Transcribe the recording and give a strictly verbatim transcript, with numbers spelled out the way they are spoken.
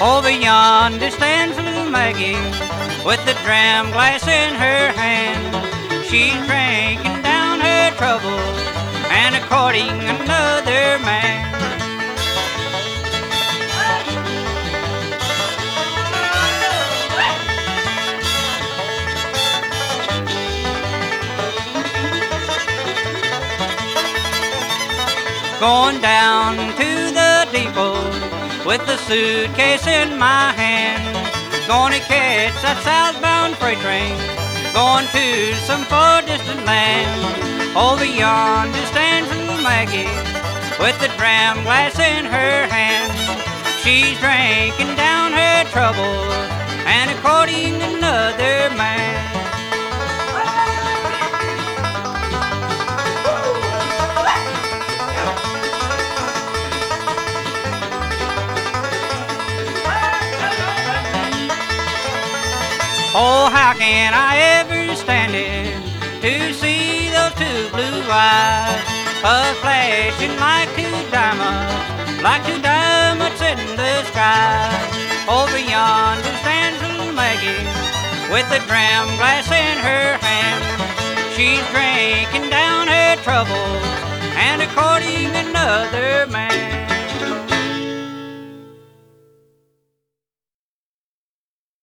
Over yonder stands little Maggie with the dram glass in her hand. She's drinking down her troubles and a courting another man. Going down to the depot with the suitcase in my hand. Gonna catch that southbound freight train, going to some far distant land. Over yonder stands little Maggie with the dram glass in her hand. She's drinking down her troubles and courting another man. Oh, how can I ever stand it to see those two blue eyes a flashing like two diamonds, like two diamonds in the sky. Over yonder stands little Maggie with a dram glass in her hand. She's drinking down her troubles and courting another man.